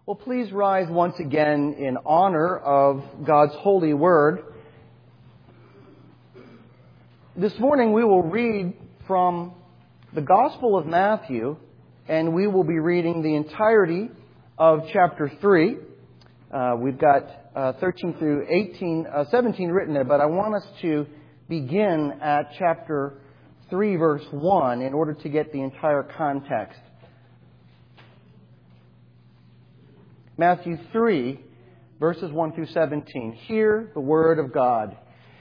Well, please rise once again in honor of God's holy word. This morning we will read from the Gospel of Matthew, and we will be reading the entirety of chapter 3. We've got 13 through 17 written there, but I want us to begin at chapter 3, verse 1, in order to get the entire context. Matthew 3, verses 1 through 17. Hear the word of God.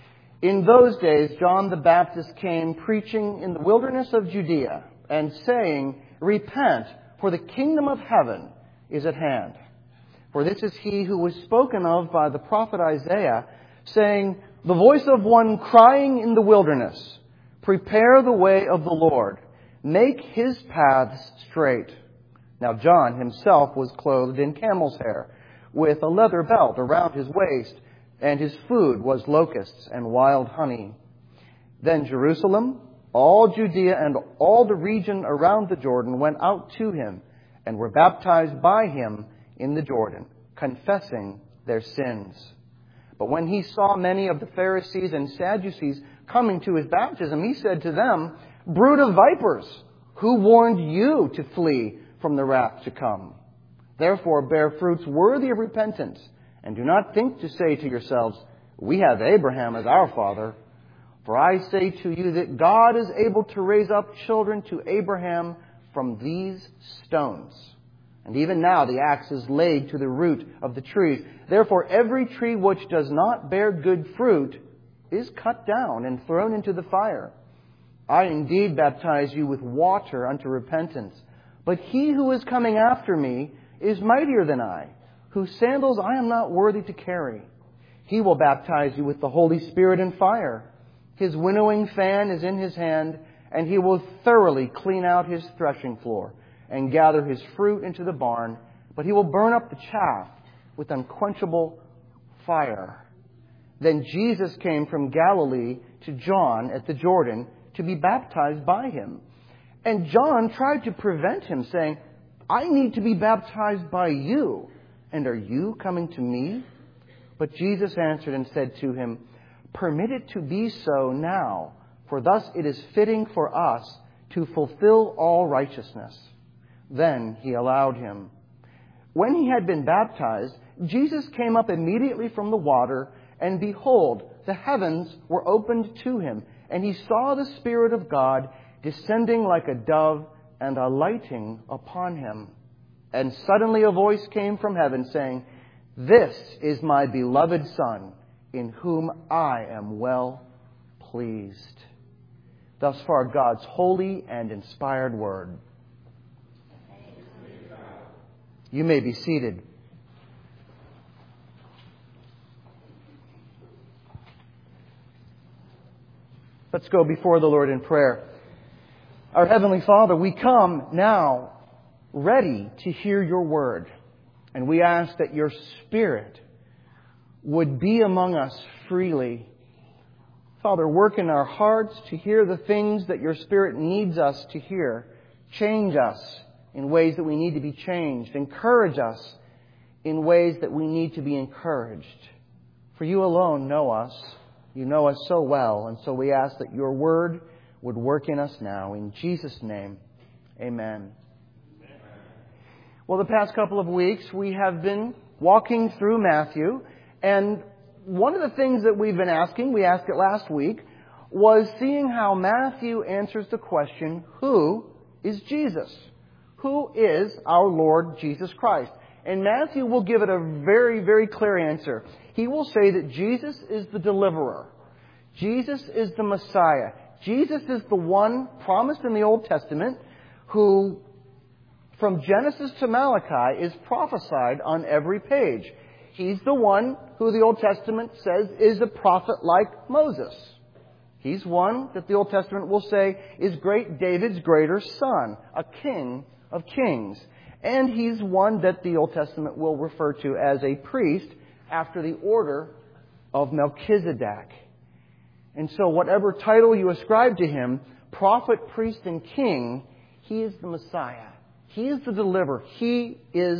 In those days, John the Baptist came preaching in the wilderness of Judea and saying, Repent, for the kingdom of heaven is at hand. For this is he who was spoken of by the prophet Isaiah, saying, The voice of one crying in the wilderness, Prepare the way of the Lord, make his paths straight. Now John himself was clothed in camel's hair, with a leather belt around his waist, and his food was locusts and wild honey. Then Jerusalem, all Judea, and all the region around the Jordan went out to him, and were baptized by him in the Jordan, confessing their sins. But when he saw many of the Pharisees and Sadducees coming to his baptism, he said to them, Brood of vipers, who warned you to flee from the wrath to come? Therefore bear fruits worthy of repentance, and do not think to say to yourselves, We have Abraham as our father. For I say to you that God is able to raise up children to Abraham from these stones. And even now the axe is laid to the root of the trees. Therefore every tree which does not bear good fruit is cut down and thrown into the fire. I indeed baptize you with water unto repentance. But he who is coming after me is mightier than I, whose sandals I am not worthy to carry. He will baptize you with the Holy Spirit and fire. His winnowing fan is in his hand, and he will thoroughly clean out his threshing floor and gather his fruit into the barn, but he will burn up the chaff with unquenchable fire. Then Jesus came from Galilee to John at the Jordan to be baptized by him. And John tried to prevent him, saying, I need to be baptized by you, and are you coming to me? But Jesus answered and said to him, Permit it to be so now, for thus it is fitting for us to fulfill all righteousness. Then he allowed him. When he had been baptized, Jesus came up immediately from the water, and behold, the heavens were opened to him, and he saw the Spirit of God descending like a dove and alighting upon him. And suddenly a voice came from heaven saying, This is my beloved Son, in whom I am well pleased. Thus far God's holy and inspired word. You may be seated. Let's go before the Lord in prayer. Our Heavenly Father, we come now ready to hear your word. And we ask that your Spirit would be among us freely. Father, work in our hearts to hear the things that your Spirit needs us to hear. Change us in ways that we need to be changed. Encourage us in ways that we need to be encouraged. For you alone know us. You know us so well. And so we ask that your word would work in us now. In Jesus' name, amen. Well, the past couple of weeks, we have been walking through Matthew. And one of the things that we've been asking, we asked it last week, was seeing how Matthew answers the question, who is Jesus? Who is our Lord Jesus Christ? And Matthew will give it a very, very clear answer. He will say that Jesus is the deliverer. Jesus is the Messiah. Jesus is the one promised in the Old Testament who, from Genesis to Malachi, is prophesied on every page. He's the one who the Old Testament says is a prophet like Moses. He's one that the Old Testament will say is great David's greater son, a king of kings. And he's one that the Old Testament will refer to as a priest after the order of Melchizedek. And so whatever title you ascribe to him, prophet, priest, and king, he is the Messiah. He is the deliverer. He is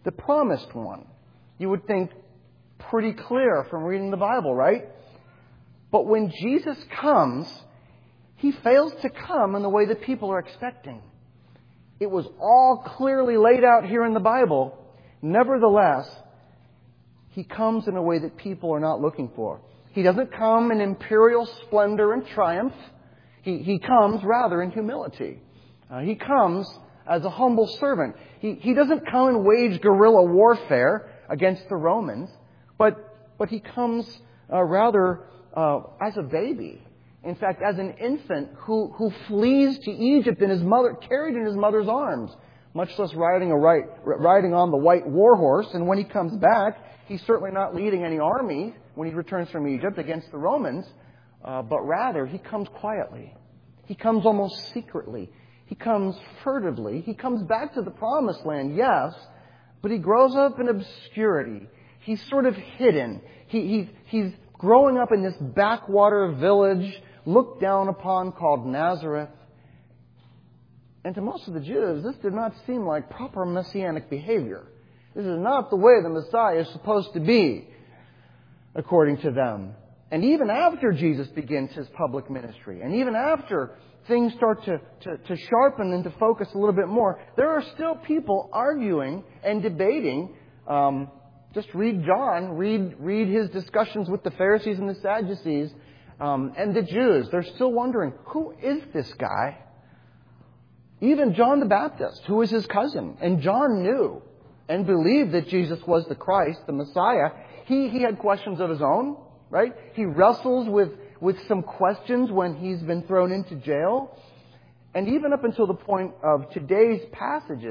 the promised one. You would think pretty clear from reading the Bible, right? But when Jesus comes, He fails to come in the way that people are expecting. It was all clearly laid out here in the Bible. Nevertheless, He comes in a way that people are not looking for. He doesn't come in imperial splendor and triumph. He comes rather in humility. He comes as a humble servant. He doesn't come and wage guerrilla warfare against the Romans, but He comes rather as a baby. In fact, as an infant who flees to Egypt carried in his mother's arms, much less riding on the white war horse. And when He comes back, He's certainly not leading any army when He returns from Egypt against the Romans, but rather He comes quietly. He comes almost secretly. He comes furtively. He comes back to the promised land, yes, but He grows up in obscurity. He's sort of hidden. He's growing up in this backwater village looked down upon called Nazareth. And to most of the Jews, this did not seem like proper messianic behavior. This is not the way the Messiah is supposed to be, according to them. And even after Jesus begins His public ministry, and even after things start to sharpen and to focus a little bit more, there are still people arguing and debating. Just read John, read his discussions with the Pharisees and the Sadducees and the Jews. They're still wondering, who is this guy? Even John the Baptist, who was his cousin, and John knew and believed that Jesus was the Christ, the Messiah. He had questions of his own, right? He wrestles with some questions when he's been thrown into jail. And even up until the point of today's passage,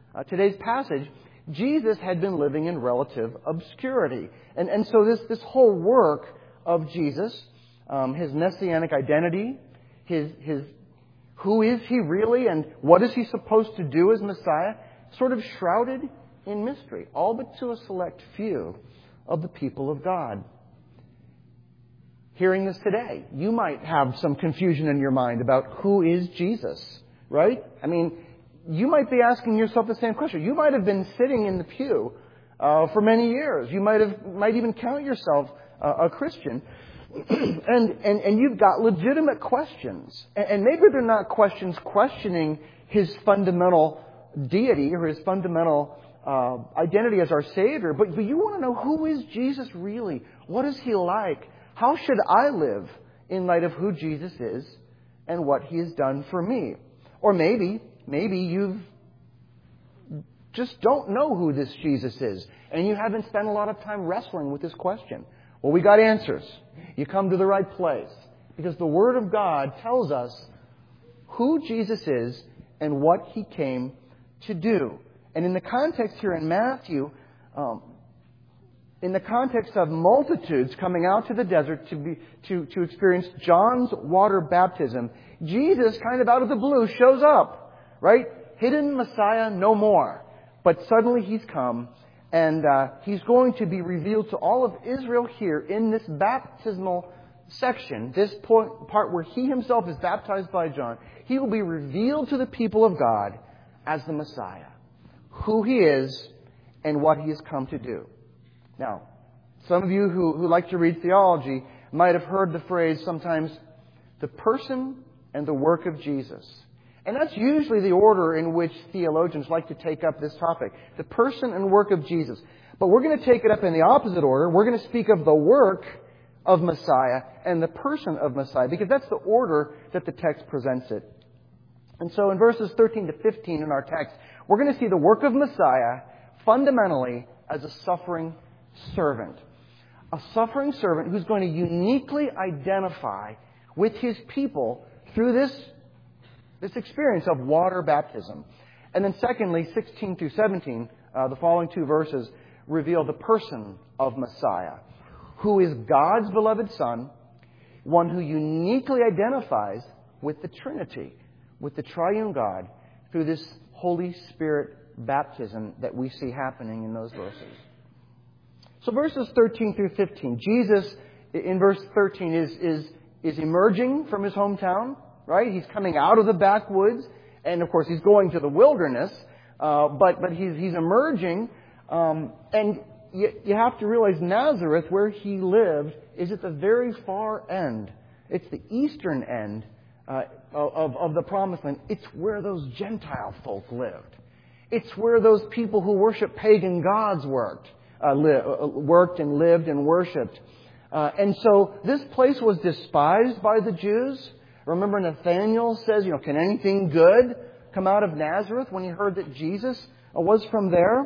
Jesus had been living in relative obscurity. And so this whole work of Jesus, His messianic identity, his who is He really and what is He supposed to do as Messiah, sort of shrouded in mystery, all but to a select few of the people of God. Hearing this today, you might have some confusion in your mind about who is Jesus, right? I mean, you might be asking yourself the same question. You might have been sitting in the pew for many years. You might even count yourself a Christian. And you've got legitimate questions. And maybe they're not questions questioning His fundamental deity or His fundamental identity as our Savior. But you want to know, who is Jesus really? What is He like? How should I live in light of who Jesus is and what He has done for me? Or maybe you just don't know who this Jesus is, and you haven't spent a lot of time wrestling with this question. Well, we got answers. You come to the right place, because the Word of God tells us who Jesus is and what He came to do. And in the context here in Matthew, in the context of multitudes coming out to the desert to experience John's water baptism, Jesus, kind of out of the blue, shows up, right? Hidden Messiah, no more. But suddenly He's come, and He's going to be revealed to all of Israel here in this baptismal section, this part where He Himself is baptized by John. He will be revealed to the people of God as the Messiah, who He is and what He has come to do. Now, some of you who like to read theology might have heard the phrase sometimes, the person and the work of Jesus. And that's usually the order in which theologians like to take up this topic. The person and work of Jesus. But we're going to take it up in the opposite order. We're going to speak of the work of Messiah and the person of Messiah, because that's the order that the text presents it. And so in verses 13 to 15 in our text, we're going to see the work of Messiah fundamentally as a suffering servant. A suffering servant who's going to uniquely identify with His people through this experience of water baptism. And then secondly, 16 through 17, the following two verses reveal the person of Messiah, who is God's beloved Son, one who uniquely identifies with the Trinity, with the triune God, through this Holy Spirit baptism that we see happening in those verses. So verses 13 through 15, Jesus, in verse 13, is emerging from His hometown, right? He's coming out of the backwoods, and of course He's going to the wilderness, but he's emerging And you have to realize Nazareth, where he lived, is at the very far end. It's the eastern end of the Promised Land. It's where those Gentile folk lived. It's where those people who worship pagan gods worked and lived and worshipped. And so this place was despised by the Jews. Remember, Nathanael says, can anything good come out of Nazareth, when he heard that Jesus was from there?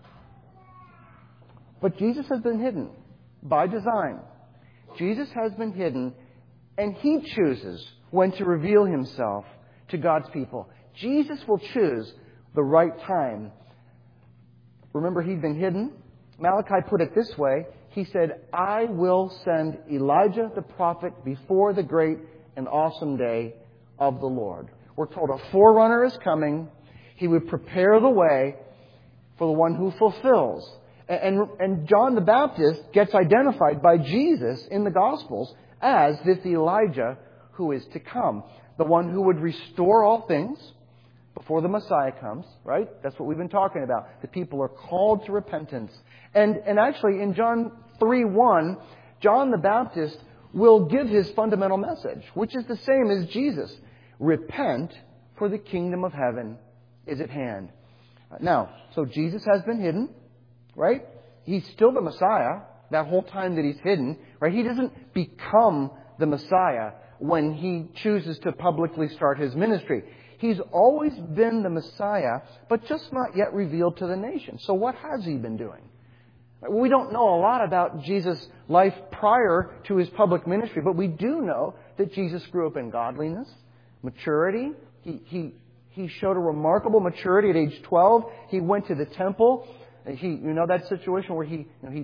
But Jesus has been hidden by design. Jesus has been hidden, and he chooses when to reveal himself to God's people. Jesus will choose the right time. Remember, he'd been hidden. Malachi put it this way. He said, I will send Elijah the prophet before the great and awesome day of the Lord. We're told a forerunner is coming. He would prepare the way for the one who fulfills. And John the Baptist gets identified by Jesus in the Gospels as this Elijah who is to come. The one who would restore all things before the Messiah comes, right? That's what we've been talking about. The people are called to repentance. And actually in John 3:1, John the Baptist will give his fundamental message, which is the same as Jesus. Repent, for the kingdom of heaven is at hand. Now, so Jesus has been hidden, right? He's still the Messiah that whole time that he's hidden, right? He doesn't become the Messiah when he chooses to publicly start his ministry. He's always been the Messiah, but just not yet revealed to the nation. So what has he been doing? We don't know a lot about Jesus' life prior to his public ministry, but we do know that Jesus grew up in godliness, maturity. He showed a remarkable maturity at age 12. He went to the temple. That situation where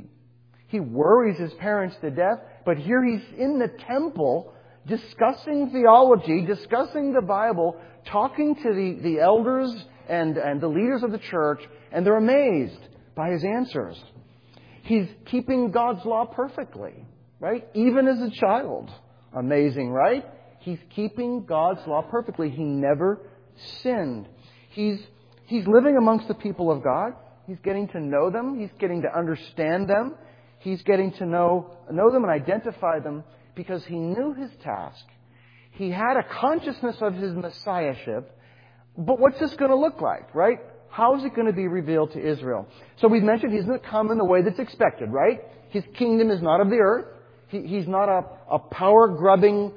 he worries his parents to death, but here he's in the temple discussing theology, discussing the Bible, talking to the elders and the leaders of the church, and they're amazed by his answers. He's keeping God's law perfectly, right? Even as a child. Amazing, right? He's keeping God's law perfectly. He never sinned. He's living amongst the people of God. He's getting to know them. He's getting to understand them. He's getting to know them and identify them because he knew his task. He had a consciousness of his messiahship. But what's this going to look like, right? How is it going to be revealed to Israel? So we've mentioned he's going to come in the way that's expected, right? His kingdom is not of the earth. He's not a power-grabbing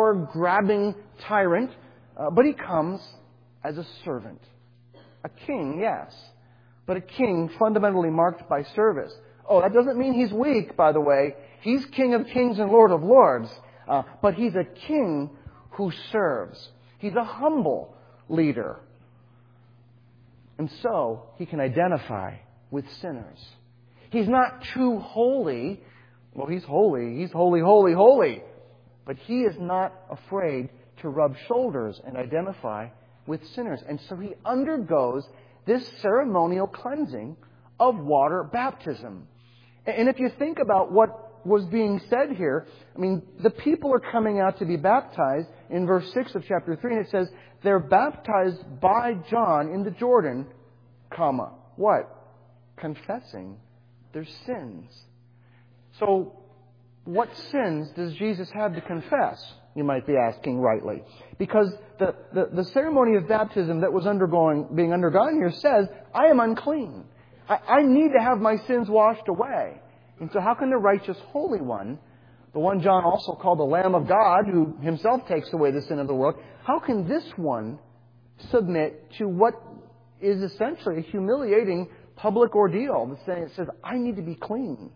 tyrant. But he comes as a servant. A king, yes. But a king fundamentally marked by service. Oh, that doesn't mean he's weak, by the way. He's King of kings and Lord of lords. But he's a king who serves. He's a humble leader. And so he can identify with sinners. He's not too holy. Well, he's holy. He's holy, holy, holy. But he is not afraid to rub shoulders and identify with sinners. And so he undergoes this ceremonial cleansing of water baptism. And if you think about what was being said here, the people are coming out to be baptized in verse 6 of chapter 3, and it says, they're baptized by John in the Jordan, what? Confessing their sins. So, what sins does Jesus have to confess? You might be asking rightly. Because the ceremony of baptism that was being undergone here says, I am unclean. I need to have my sins washed away. And so how can the righteous Holy One, the one John also called the Lamb of God, who himself takes away the sin of the world, how can this one submit to what is essentially a humiliating public ordeal? It says, I need to be clean.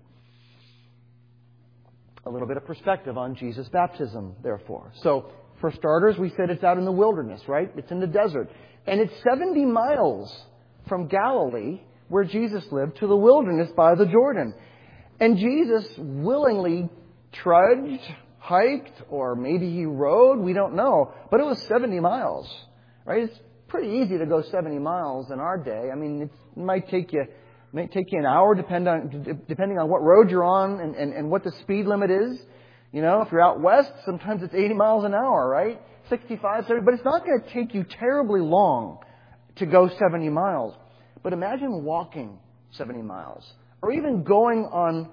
A little bit of perspective on Jesus' baptism, therefore. So, for starters, we said it's out in the wilderness, right? It's in the desert. And it's 70 miles from Galilee, where Jesus lived, to the wilderness by the Jordan. And Jesus willingly trudged, hiked, or maybe he rode, we don't know. But it was 70 miles, right? It's pretty easy to go 70 miles in our day. It might take you an hour depending on what road you're on and what the speed limit is. If you're out west, sometimes it's 80 miles an hour, right? 65, 70, but it's not going to take you terribly long to go 70 miles. But imagine walking 70 miles. Or even going on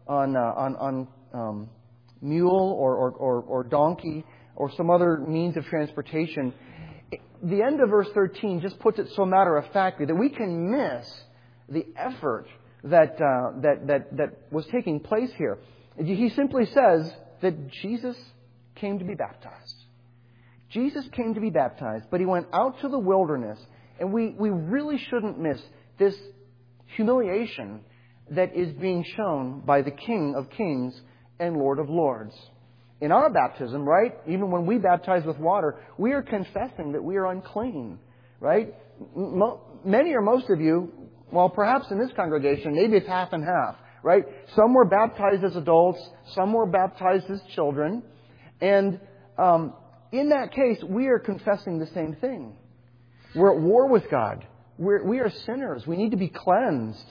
mule or donkey or some other means of transportation. The end of verse 13 just puts it so matter-of-factly that we can miss the effort that was taking place here. He simply says that Jesus came to be baptized. Jesus came to be baptized, but He went out to the wilderness. And we really shouldn't miss this humiliation that is being shown by the King of Kings and Lord of Lords. In our baptism, right, even when we baptize with water, we are confessing that we are unclean, right? Many or most of you, well, perhaps in this congregation, maybe it's half and half, right? Some were baptized as adults, some were baptized as children, and in that case, we are confessing the same thing. We're at war with God. We are sinners. We need to be cleansed.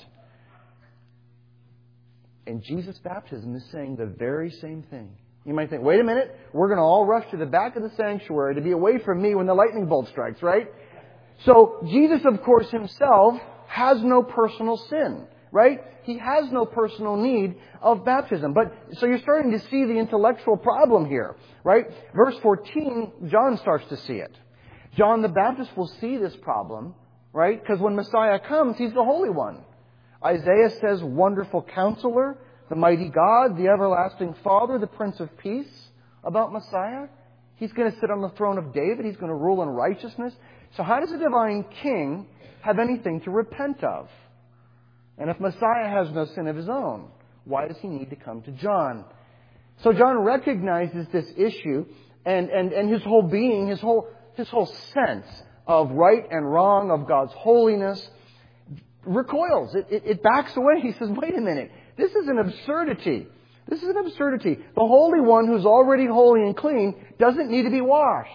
And Jesus' baptism is saying the very same thing. You might think, wait a minute, we're going to all rush to the back of the sanctuary to be away from me when the lightning bolt strikes, right? So Jesus, of course, Himself has no personal sin, right? He has no personal need of baptism. But so you're starting to see the intellectual problem here, right? Verse 14, John starts to see it. John the Baptist will see this problem, right? Because when Messiah comes, He's the Holy One. Isaiah says, Wonderful Counselor, the Mighty God, the Everlasting Father, the Prince of Peace, about Messiah. He's going to sit on the throne of David. He's going to rule in righteousness. So how does a divine king have anything to repent of? And if Messiah has no sin of His own, why does He need to come to John? So John recognizes this issue, and his whole being, his whole sense of right and wrong, of God's holiness, recoils. It backs away. He says, wait a minute. This is an absurdity. This is an absurdity. The Holy One, who's already holy and clean, doesn't need to be washed.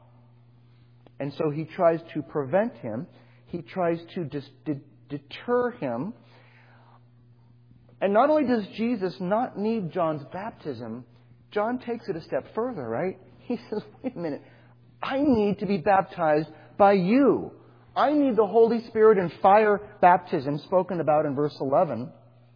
And so He tries to prevent Him. He tries to deter Him. And not only does Jesus not need John's baptism, John takes it a step further, right? He says, wait a minute. I need to be baptized by you. I need the Holy Spirit and fire baptism spoken about in verse 11.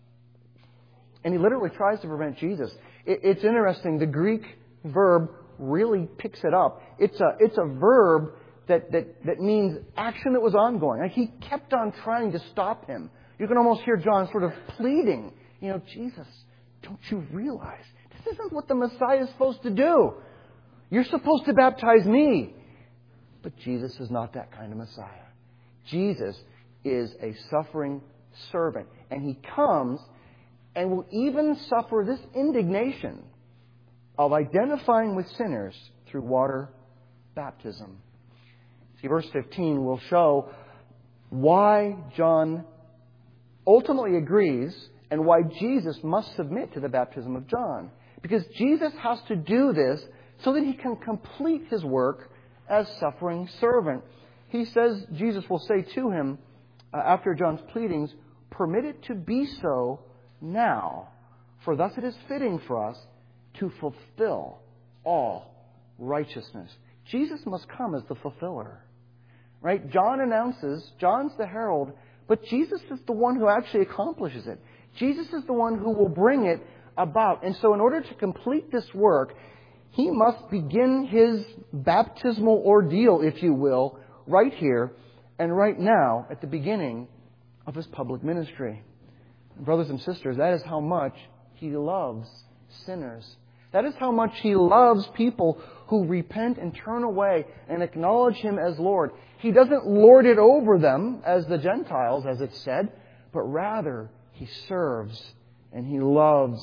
And He literally tries to prevent Jesus. It's interesting. The Greek verb really picks it up. It's a verb that means action that was ongoing. Like He kept on trying to stop Him. You can almost hear John sort of pleading, Jesus, don't you realize this isn't what the Messiah is supposed to do? You're supposed to baptize me. But Jesus is not that kind of Messiah. Jesus is a suffering servant. And He comes and will even suffer this indignation of identifying with sinners through water baptism. See, verse 15 will show why John ultimately agrees and why Jesus must submit to the baptism of John. Because Jesus has to do this so that He can complete His work as suffering servant. He says, Jesus will say to him, after John's pleadings, permit it to be so now, for thus it is fitting for us to fulfill all righteousness. Jesus must come as the fulfiller. Right? John announces, John's the herald, but Jesus is the one who actually accomplishes it. Jesus is the one who will bring it about. And so in order to complete this work, He must begin His baptismal ordeal, if you will, right here and right now at the beginning of His public ministry. Brothers and sisters, that is how much He loves sinners. That is how much He loves people who repent and turn away and acknowledge Him as Lord. He doesn't lord it over them as the Gentiles, as it's said, but rather He serves and He loves.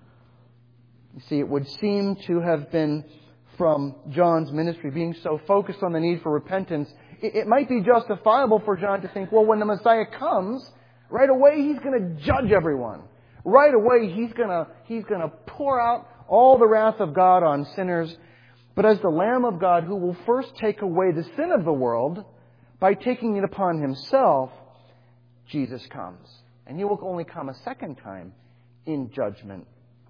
You see, it would seem to have been from John's ministry being so focused on the need for repentance, it might be justifiable for John to think, well, when the Messiah comes, right away He's going to judge everyone. Right away He's going to pour out all the wrath of God on sinners. But as the Lamb of God who will first take away the sin of the world by taking it upon Himself, Jesus comes. And He will only come a second time in judgment.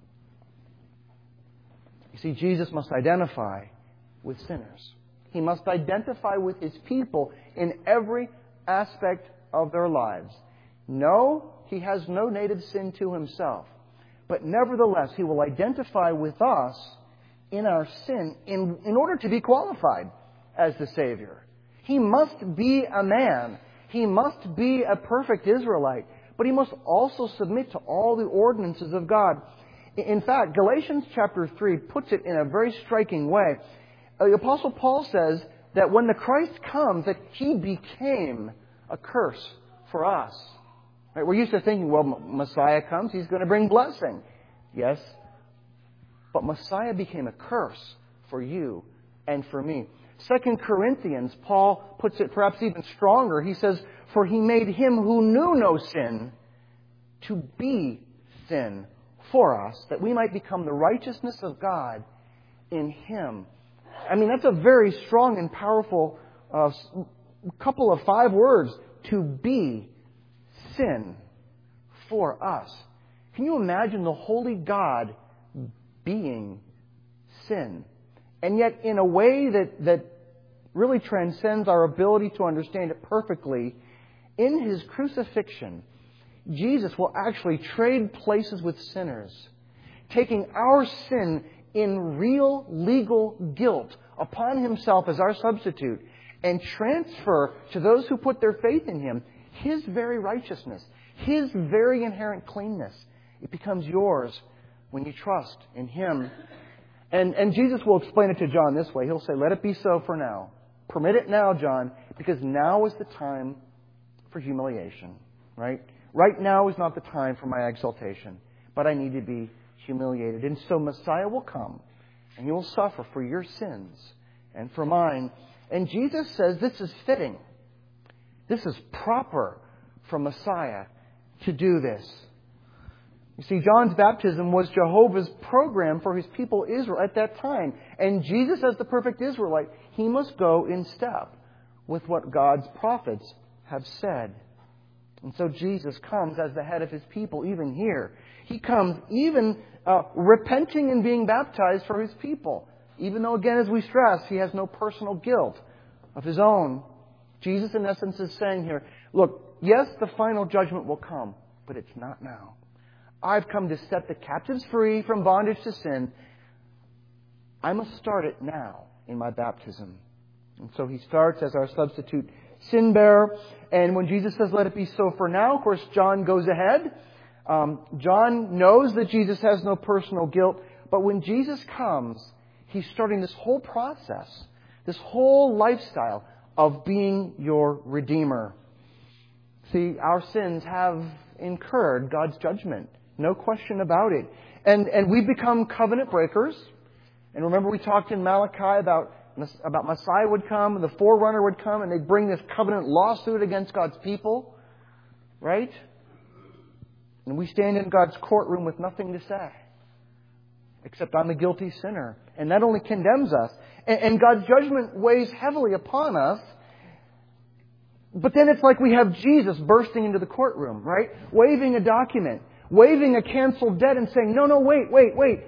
You see, Jesus must identify with sinners. He must identify with His people in every aspect of their lives. No, He has no native sin to Himself. But nevertheless, He will identify with us in our sin in order to be qualified as the Savior. He must be a man. He must be a perfect Israelite. But He must also submit to all the ordinances of God. In fact, Galatians chapter 3 puts it in a very striking way. The Apostle Paul says that when the Christ comes, that He became a curse for us. Right? We're used to thinking, well, Messiah comes, He's going to bring blessing. Yes. But Messiah became a curse for you and for me. 2 Corinthians, Paul puts it perhaps even stronger. He says, for He made Him who knew no sin to be sin for us, that we might become the righteousness of God in Him. I mean, that's a very strong and powerful couple of 5 words. To be sin for us. Can you imagine the holy God being sin? And yet in a way that really transcends our ability to understand it perfectly, in His crucifixion, Jesus will actually trade places with sinners, taking our sin in real legal guilt upon Himself as our substitute, and transfer to those who put their faith in Him His very righteousness, His very inherent cleanness. It becomes yours when you trust in Him. And Jesus will explain it to John this way. He'll say, let it be so for now. Permit it now, John, because now is the time for humiliation. Right? Right now is not the time for my exaltation, but I need to be humiliated. And so Messiah will come, and He will suffer for your sins and for mine. And Jesus says this is fitting. This is proper for Messiah to do this. You see, John's baptism was Jehovah's program for His people Israel at that time. And Jesus, as the perfect Israelite, He must go in step with what God's prophets have said. And so Jesus comes as the head of His people even here. He comes even repenting and being baptized for His people. Even though, again, as we stress, He has no personal guilt of His own. Jesus, in essence, is saying here, look, yes, the final judgment will come, but it's not now. I've come to set the captives free from bondage to sin. I must start it now in my baptism. And so He starts as our substitute sin bearer. And when Jesus says, let it be so for now, of course, John goes ahead. John knows that Jesus has no personal guilt. But when Jesus comes, He's starting this whole process, this whole lifestyle of being your Redeemer. See, our sins have incurred God's judgment. No question about it. And we become covenant breakers. And remember we talked in Malachi about Messiah would come, and the forerunner would come, and they'd bring this covenant lawsuit against God's people. Right? And we stand in God's courtroom with nothing to say, except I'm a guilty sinner. And that only condemns us. And God's judgment weighs heavily upon us. But then it's like we have Jesus bursting into the courtroom, right? Waving a document, waving a canceled debt and saying, no, wait.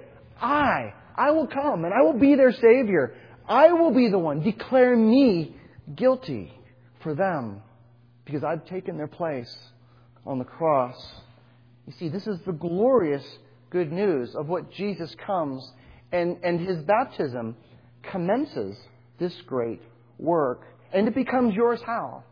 I will come and I will be their Savior. I will be the one. Declare me guilty for them because I've taken their place on the cross. You see, this is the glorious good news of what Jesus comes and His baptism commences this great work. And it becomes yours how?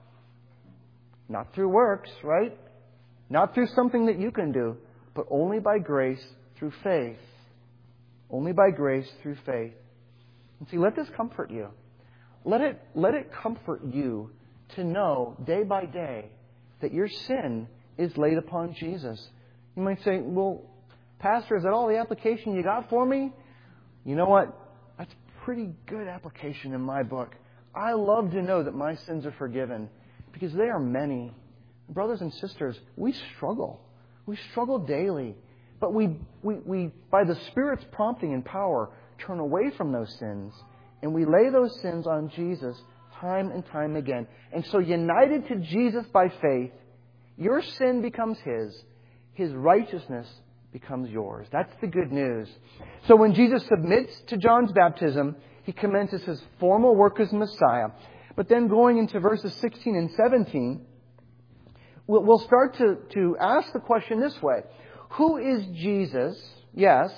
Not through works, right? Not through something that you can do, but only by grace through faith. Only by grace through faith. And see, let this comfort you. Let it comfort you to know day by day that your sin is laid upon Jesus. You might say, well, Pastor, is that all the application you got for me? You know what? That's pretty good application in my book. I love to know that my sins are forgiven because they are many. Brothers and sisters, we struggle. We struggle daily. But we by the Spirit's prompting and power, turn away from those sins. And we lay those sins on Jesus time and time again. And so united to Jesus by faith, your sin becomes His. His righteousness becomes yours. That's the good news. So when Jesus submits to John's baptism, He commences His formal work as Messiah. But then going into verses 16 and 17, we'll start to ask the question this way. Who is Jesus? Yes.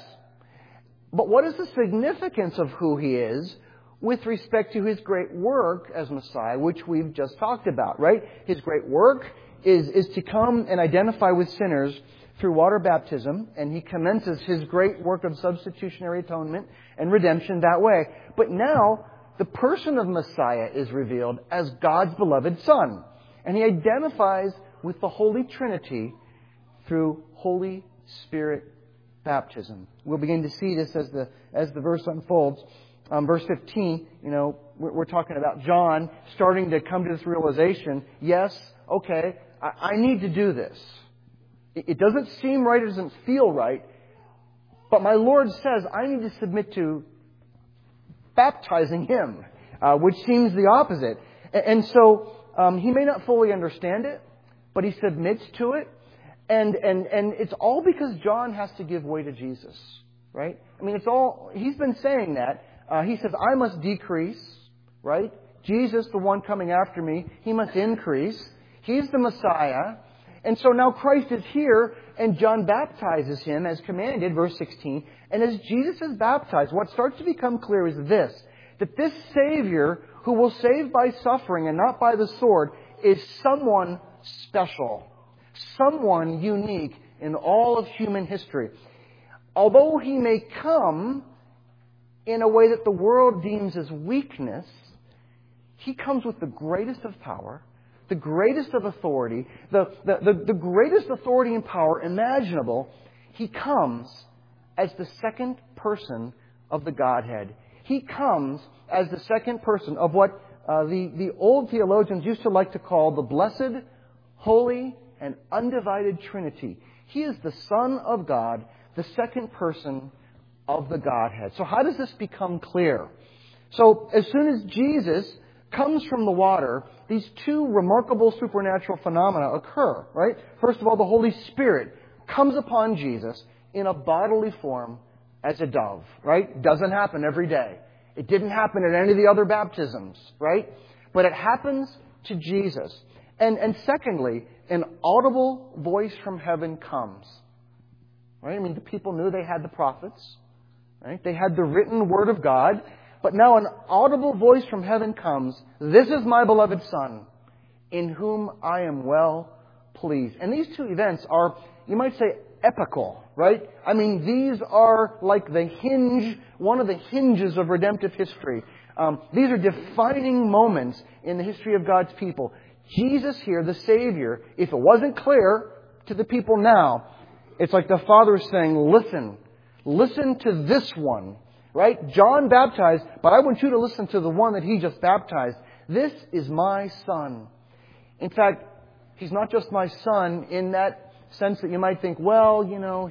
But what is the significance of who He is with respect to His great work as Messiah, which we've just talked about, right? His great work is to come and identify with sinners through water baptism, and He commences His great work of substitutionary atonement and redemption that way. But now, the person of Messiah is revealed as God's beloved Son. And He identifies with the Holy Trinity through Holy Spirit baptism. We'll begin to see this as the verse unfolds. Verse 15, we're talking about John starting to come to this realization. Yes, okay, I need to do this. It doesn't seem right, it doesn't feel right, but my Lord says I need to submit to baptizing Him, which seems the opposite. And so he may not fully understand it, but he submits to it. And it's all because John has to give way to Jesus, right? I mean, he's been saying that. He says, I must decrease, right? Jesus, the one coming after me, He must increase. He's the Messiah. And so now Christ is here, and John baptizes Him as commanded, verse 16. And as Jesus is baptized, what starts to become clear is this, that this Savior, who will save by suffering and not by the sword, is someone special, someone unique in all of human history. Although He may come in a way that the world deems as weakness, He comes with the greatest of power, the greatest of authority, the greatest authority and power imaginable. He comes as the second person of the Godhead. He comes as the second person of what the old theologians used to like to call the blessed, holy, and undivided Trinity. He is the Son of God, the second person of the Godhead. So how does this become clear? So as soon as Jesus comes from the water, these two remarkable supernatural phenomena occur, right? First of all, the Holy Spirit comes upon Jesus in a bodily form as a dove, right? Doesn't happen every day. It didn't happen at any of the other baptisms, right? But it happens to Jesus. And secondly, an audible voice from heaven comes. Right? I mean, the people knew they had the prophets. Right? They had the written Word of God. But now an audible voice from heaven comes. This is my beloved Son, in whom I am well pleased. And these two events are, you might say, epical, right? I mean, these are like the hinge, one of the hinges of redemptive history. These are defining moments in the history of God's people. Jesus here, the Savior, if it wasn't clear to the people now, it's like the Father is saying, listen to this one, right? John baptized, but I want you to listen to the one that he just baptized. This is my Son. In fact, He's not just my Son in that sense that you might think, well,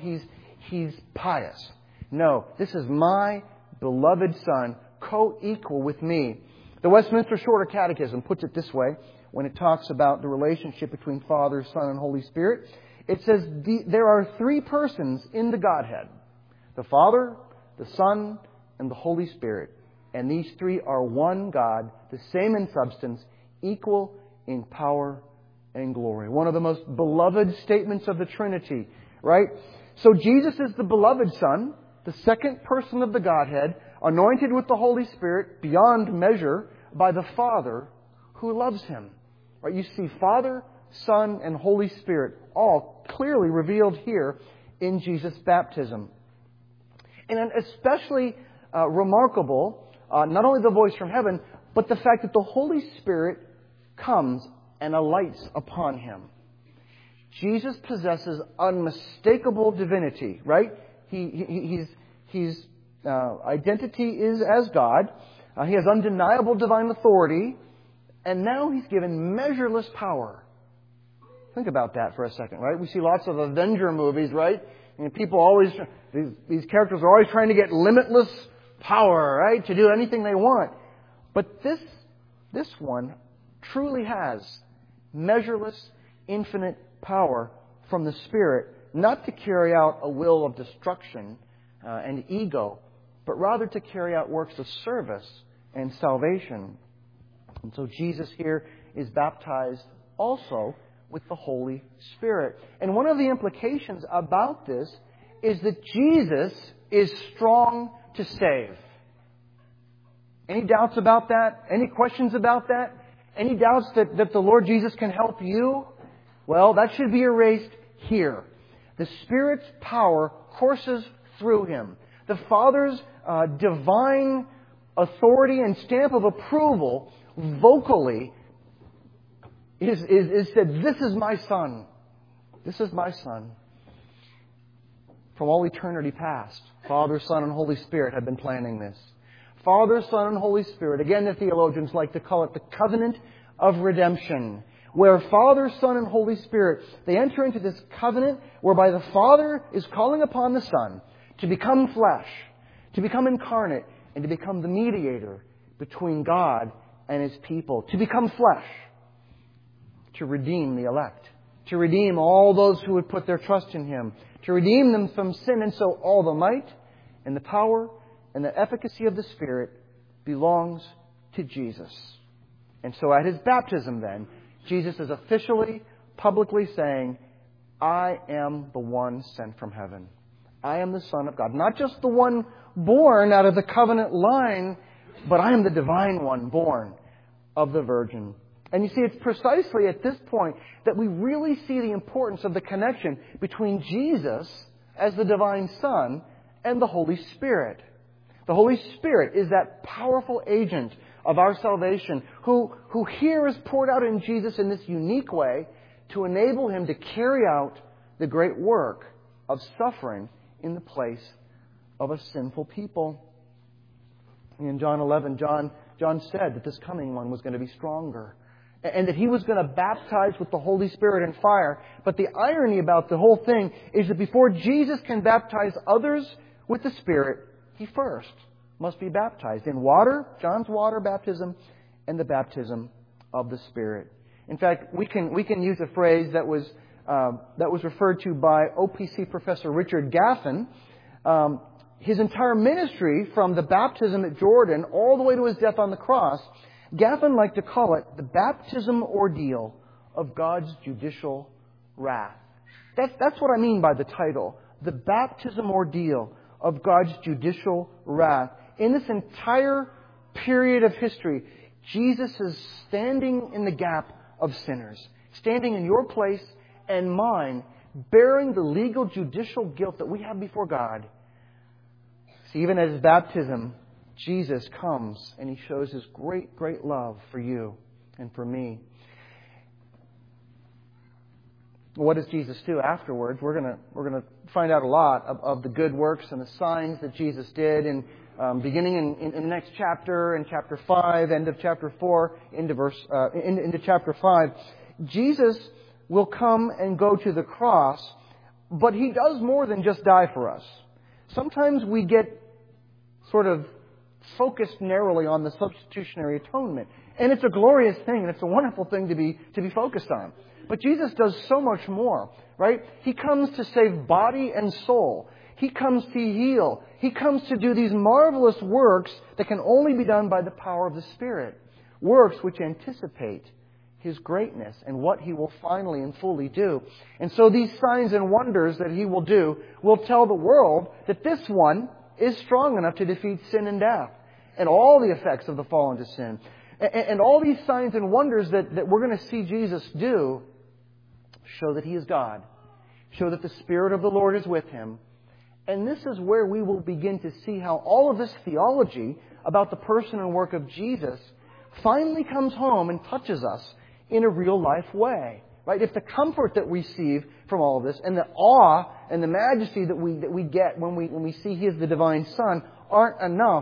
he's pious. No, this is my beloved Son, co-equal with me. The Westminster Shorter Catechism puts it this way when it talks about the relationship between Father, Son, and Holy Spirit. It says there are three persons in the Godhead: the Father, the Son, and the Holy Spirit. And these three are one God, the same in substance, equal in power and glory. One of the most beloved statements of the Trinity, right? So Jesus is the beloved Son, the second person of the Godhead, anointed with the Holy Spirit beyond measure by the Father who loves Him. Right? You see Father, Son, and Holy Spirit all clearly revealed here in Jesus' baptism. And especially remarkable, not only the voice from heaven, but the fact that the Holy Spirit comes and alights upon Him. Jesus possesses unmistakable divinity, right? His identity is as God. He has undeniable divine authority. And now He's given measureless power. Think about that for a second, right? We see lots of Avenger movies, right? And people always, these characters are always trying to get limitless power, right? To do anything they want. But this one truly has measureless, infinite power from the Spirit, not to carry out a will of destruction and ego, but rather to carry out works of service and salvation. And so Jesus here is baptized also with the Holy Spirit. And one of the implications about this is that Jesus is strong to save. Any doubts about that? Any questions about that? Any doubts that the Lord Jesus can help you? Well, that should be erased here. The Spirit's power courses through Him. The Father's divine authority and stamp of approval vocally is said, "This is my Son. This is my Son." From all eternity past, Father, Son, and Holy Spirit have been planning this. Father, Son, and Holy Spirit. Again, the theologians like to call it the covenant of redemption, where Father, Son, and Holy Spirit, they enter into this covenant whereby the Father is calling upon the Son to become flesh, to become incarnate, and to become the mediator between God and His people, to become flesh, to redeem the elect, to redeem all those who would put their trust in Him, to redeem them from sin. And so all the might and the power and the efficacy of the Spirit belongs to Jesus. And so at His baptism then, Jesus is officially, publicly saying, "I am the one sent from heaven. I am the Son of God." Not just the one born out of the covenant line, but I am the divine one born of the Virgin. And you see, it's precisely at this point that we really see the importance of the connection between Jesus as the divine Son and the Holy Spirit. The Holy Spirit is that powerful agent of our salvation who here is poured out in Jesus in this unique way to enable Him to carry out the great work of suffering in the place of a sinful people. In John 11, John said that this coming one was going to be stronger, and that He was going to baptize with the Holy Spirit and fire. But the irony about the whole thing is that before Jesus can baptize others with the Spirit, He first must be baptized in water, John's water baptism, and the baptism of the Spirit. In fact, we can use a phrase that was referred to by OPC Professor Richard Gaffin. His entire ministry, from the baptism at Jordan all the way to His death on the cross, Gaffin liked to call it the baptism ordeal of God's judicial wrath. That's what I mean by the title, the baptism ordeal of God's judicial wrath. In this entire period of history, Jesus is standing in the gap of sinners, standing in your place and mine, bearing the legal judicial guilt that we have before God. See, even at His baptism, Jesus comes and He shows His great, great love for you and for me. What does Jesus do afterwards? We're going to find out a lot of the good works and the signs that Jesus did, and beginning in the next chapter, in chapter 5, end of chapter 4, into chapter 5. Jesus will come and go to the cross, but He does more than just die for us. Sometimes we get sort of focused narrowly on the substitutionary atonement, and it's a glorious thing, and it's a wonderful thing to be focused on. But Jesus does so much more, right? He comes to save body and soul. He comes to heal. He comes to do these marvelous works that can only be done by the power of the Spirit. Works which anticipate His greatness and what He will finally and fully do. And so these signs and wonders that He will do will tell the world that this one is strong enough to defeat sin and death and all the effects of the fall into sin. And all these signs and wonders that we're going to see Jesus do show that He is God, show that the Spirit of the Lord is with Him. And this is where we will begin to see how all of this theology about the person and work of Jesus finally comes home and touches us in a real life way. Right? If the comfort that we receive from all of this and the awe and the majesty that we get when we see He is the divine Son aren't enough,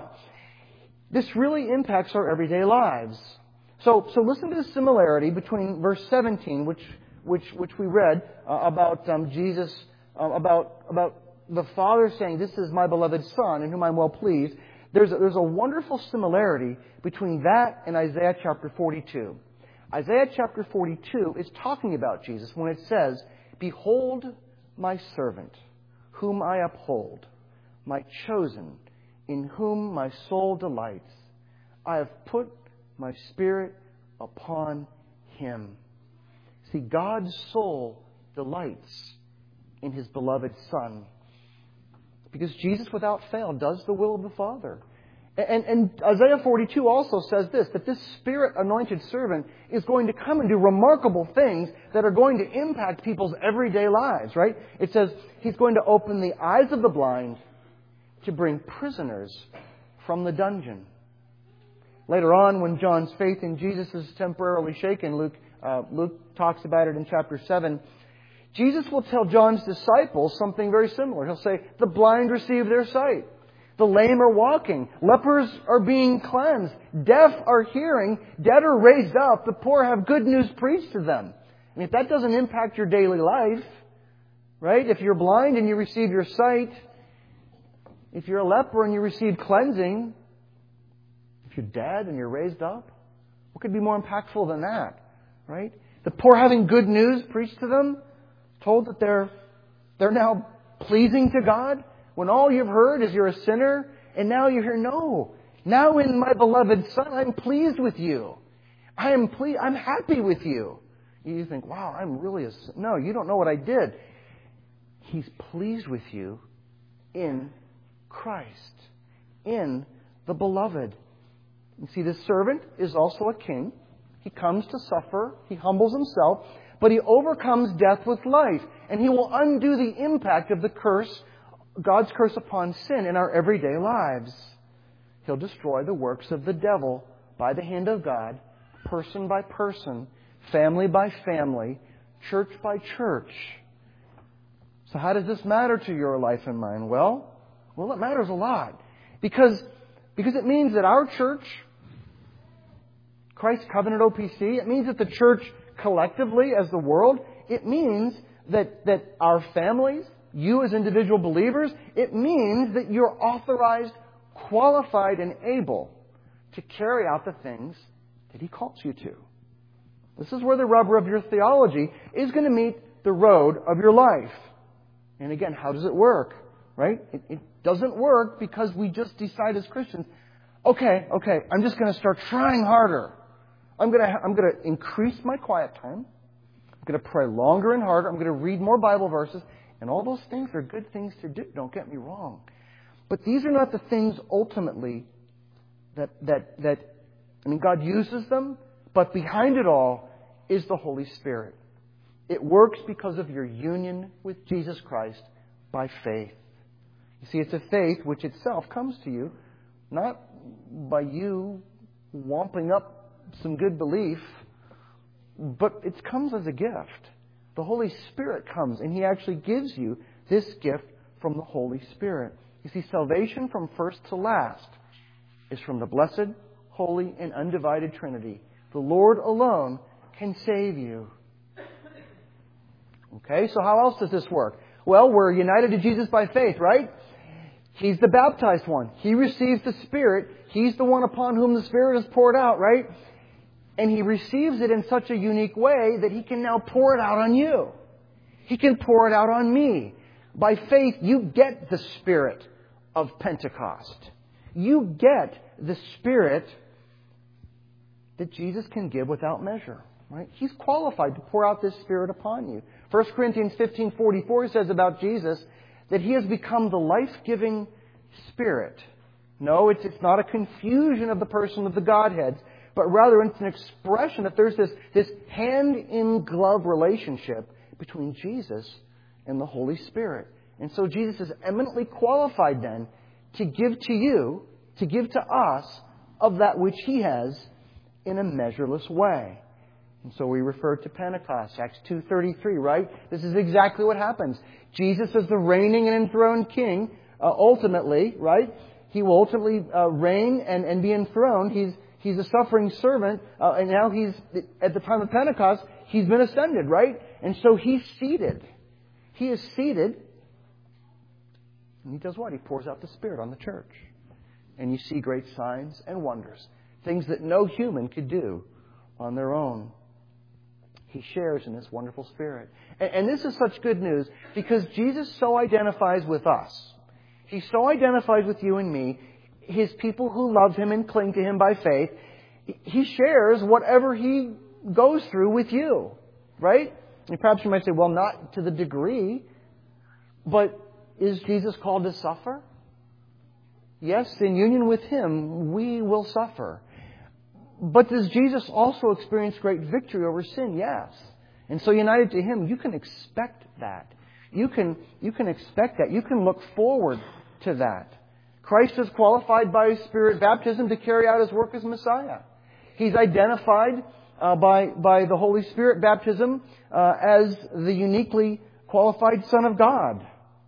this really impacts our everyday lives. So listen to the similarity between verse 17, which we read about Jesus, about the Father saying, "This is my beloved Son, in whom I'm well pleased." There's a wonderful similarity between that and Isaiah chapter 42. Isaiah chapter 42 is talking about Jesus when it says, "Behold my servant, whom I uphold, my chosen, in whom my soul delights. I have put my Spirit upon Him." See, God's soul delights in His beloved Son. Because Jesus, without fail, does the will of the Father. And Isaiah 42 also says this, that this Spirit-anointed servant is going to come and do remarkable things that are going to impact people's everyday lives, right? It says He's going to open the eyes of the blind to bring prisoners from the dungeon. Later on, when John's faith in Jesus is temporarily shaken, Luke talks about it in chapter 7, Jesus will tell John's disciples something very similar. He'll say, the blind receive their sight. The lame are walking. Lepers are being cleansed. Deaf are hearing. Dead are raised up. The poor have good news preached to them. And if that doesn't impact your daily life, right? If you're blind and you receive your sight, if you're a leper and you receive cleansing, if you're dead and you're raised up, what could be more impactful than that, right? The poor having good news preached to them, told that they're now pleasing to God, when all you've heard is you're a sinner, and now you hear, no. Now in my beloved Son, I'm pleased with you. I'm happy with you. You think, wow, I'm really a sinner. No, you don't know what I did. He's pleased with you in Christ, in the beloved. You see, this servant is also a king. He comes to suffer. He humbles himself, but he overcomes death with life, and he will undo the impact of the curse, God's curse upon sin in our everyday lives. He'll destroy the works of the devil by the hand of God, person by person, family by family, church by church. So how does this matter to your life and mine? Well, it matters a lot. Because it means that our church, Christ Covenant OPC, it means that the church collectively as the world, it means that our families, you as individual believers, it means that you're authorized, qualified, and able to carry out the things that He calls you to. This is where the rubber of your theology is going to meet the road of your life. And again, how does it work? Right? It doesn't work because we just decide as Christians, okay, I'm just going to start trying harder. I'm going to increase my quiet time. I'm going to pray longer and harder. I'm going to read more Bible verses. And all those things are good things to do. Don't get me wrong. But these are not the things ultimately that God uses them. But behind it all is the Holy Spirit. It works because of your union with Jesus Christ by faith. You see, it's a faith which itself comes to you not by you womping up some good belief, but it comes as a gift. The Holy Spirit comes and He actually gives you this gift from the Holy Spirit. You see, salvation from first to last is from the blessed, holy, and undivided Trinity. The Lord alone can save you. Okay, so how else does this work? Well, we're united to Jesus by faith, right? He's the baptized one. He receives the Spirit. He's the one upon whom the Spirit is poured out, right? And He receives it in such a unique way that He can now pour it out on you. He can pour it out on me. By faith, you get the Spirit of Pentecost. You get the Spirit that Jesus can give without measure. Right? He's qualified to pour out this Spirit upon you. 1 Corinthians 15:44 says about Jesus that He has become the life-giving Spirit. No, it's not a confusion of the person of the Godhead, but rather it's an expression that there's this hand-in-glove relationship between Jesus and the Holy Spirit. And so Jesus is eminently qualified then to give to you, to give to us, of that which He has in a measureless way. And so we refer to Pentecost, Acts 2:33, right? This is exactly what happens. Jesus is the reigning and enthroned King, ultimately, right? He will ultimately reign and be enthroned. He's a suffering servant, and now He's, at the time of Pentecost, He's been ascended, right? And so He's seated. He is seated, and He does what? He pours out the Spirit on the church. And you see great signs and wonders, things that no human could do on their own. He shares in this wonderful Spirit. And this is such good news because Jesus so identifies with us. He so identifies with you and me, His people who love Him and cling to Him by faith. He shares whatever He goes through with you. right? And perhaps you might say, well, not to the degree, but is Jesus called to suffer? Yes, in union with Him, we will suffer. But does Jesus also experience great victory over sin? Yes. And so united to Him, you can expect that. You can expect that. You can look forward to that. Christ is qualified by His Spirit baptism to carry out His work as Messiah. He's identified by the Holy Spirit baptism as the uniquely qualified Son of God.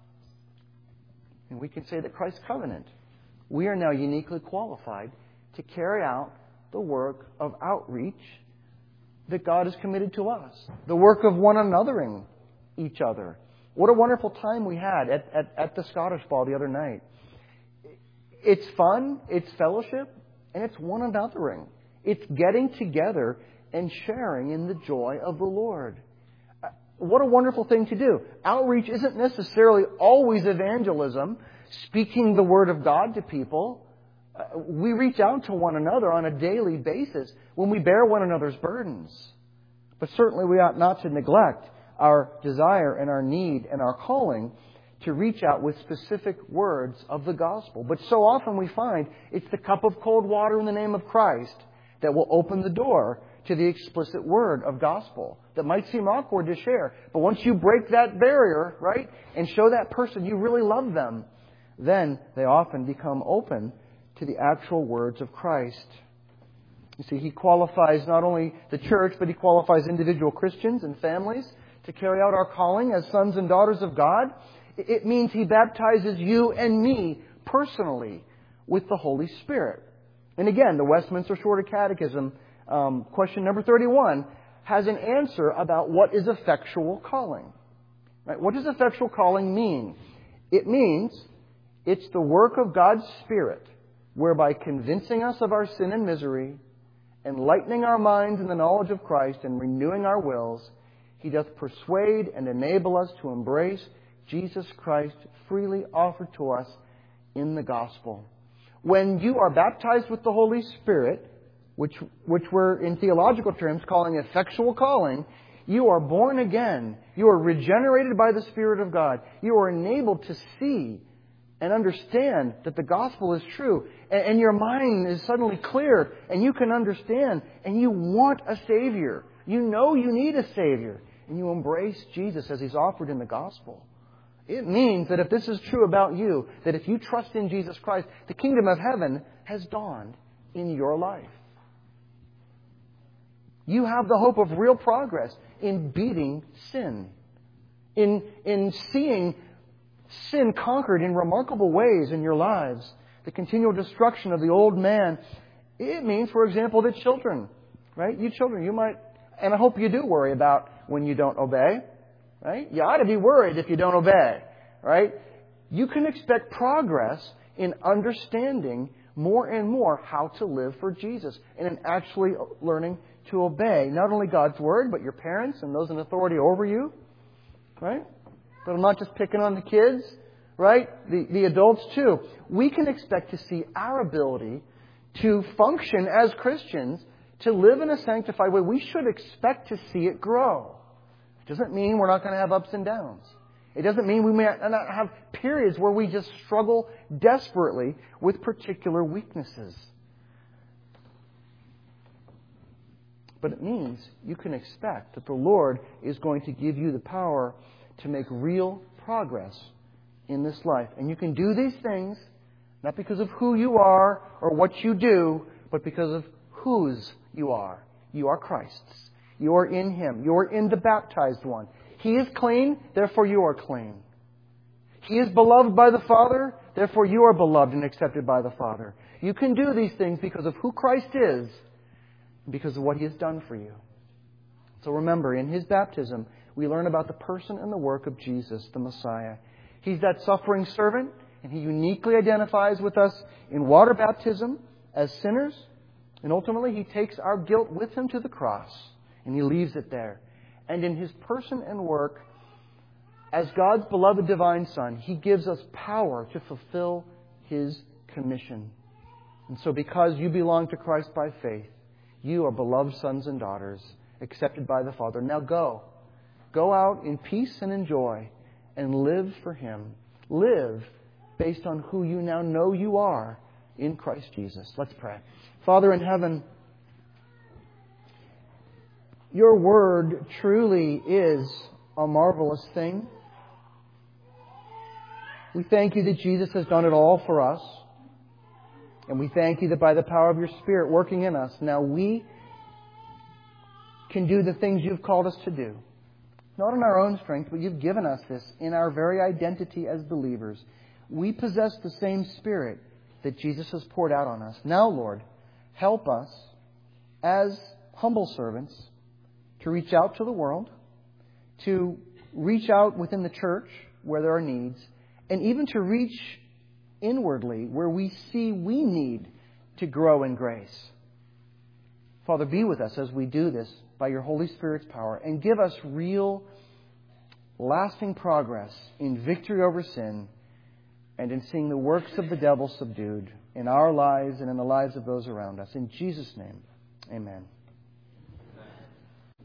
And we can say that Christ's covenant, we are now uniquely qualified to carry out the work of outreach that God has committed to us. The work of one anothering each other. What a wonderful time we had at the Scottish Ball the other night. It's fun, it's fellowship, and it's one anothering. It's getting together and sharing in the joy of the Lord. What a wonderful thing to do. Outreach isn't necessarily always evangelism, speaking the Word of God to people. We reach out to one another on a daily basis when we bear one another's burdens. But certainly we ought not to neglect our desire and our need and our calling to reach out with specific words of the gospel. But so often we find it's the cup of cold water in the name of Christ that will open the door to the explicit word of gospel that might seem awkward to share. But once you break that barrier, right, and show that person you really love them, then they often become open to the actual words of Christ. You see, He qualifies not only the church, but He qualifies individual Christians and families to carry out our calling as sons and daughters of God. It means He baptizes you and me personally with the Holy Spirit. And again, the Westminster Shorter Catechism, question number 31, has an answer about what is effectual calling. Right? What does effectual calling mean? It means it's the work of God's Spirit, whereby convincing us of our sin and misery, enlightening our minds in the knowledge of Christ, and renewing our wills, He doth persuade and enable us to embrace Jesus Christ freely offered to us in the gospel. When you are baptized with the Holy Spirit, which we're in theological terms calling effectual calling, you are born again. You are regenerated by the Spirit of God. You are enabled to see and understand that the gospel is true. And your mind is suddenly clear and you can understand and you want a Savior. You know you need a Savior. And you embrace Jesus as He's offered in the gospel. It means that if this is true about you, that if you trust in Jesus Christ, the kingdom of heaven has dawned in your life. You have the hope of real progress in beating sin, in seeing sin conquered in remarkable ways in your lives, the continual destruction of the old man. It means, for example, that children, right? You children, you might, and I hope you do worry about when you don't obey, right? You ought to be worried if you don't obey, right? You can expect progress in understanding more and more how to live for Jesus and in actually learning to obey not only God's Word, but your parents and those in authority over you, right? But I'm not just picking on the kids, right? The adults too. We can expect to see our ability to function as Christians, to live in a sanctified way. We should expect to see it grow. It doesn't mean we're not going to have ups and downs. It doesn't mean we may not have periods where we just struggle desperately with particular weaknesses. But it means you can expect that the Lord is going to give you the power to make real progress in this life. And you can do these things not because of who you are or what you do, but because of whose you are. You are Christ's. You are in Him. You are in the baptized one. He is clean, therefore you are clean. He is beloved by the Father, therefore you are beloved and accepted by the Father. You can do these things because of who Christ is, because of what He has done for you. So remember, in His baptism, we learn about the person and the work of Jesus, the Messiah. He's that suffering servant, and He uniquely identifies with us in water baptism as sinners. And ultimately, He takes our guilt with Him to the cross, and He leaves it there. And in His person and work, as God's beloved divine Son, He gives us power to fulfill His commission. And so because you belong to Christ by faith, you are beloved sons and daughters, accepted by the Father. Now go. Go out in peace and in joy and live for Him. Live based on who you now know you are in Christ Jesus. Let's pray. Father in heaven, Your Word truly is a marvelous thing. We thank You that Jesus has done it all for us. And we thank You that by the power of Your Spirit working in us, now we can do the things You've called us to do. Not in our own strength, but You've given us this in our very identity as believers. We possess the same Spirit that Jesus has poured out on us. Now, Lord, help us as humble servants to reach out to the world, to reach out within the church where there are needs, and even to reach inwardly where we see we need to grow in grace. Father, be with us as we do this by Your Holy Spirit's power, and give us real, lasting progress in victory over sin and in seeing the works of the devil subdued in our lives and in the lives of those around us. In Jesus' name, amen.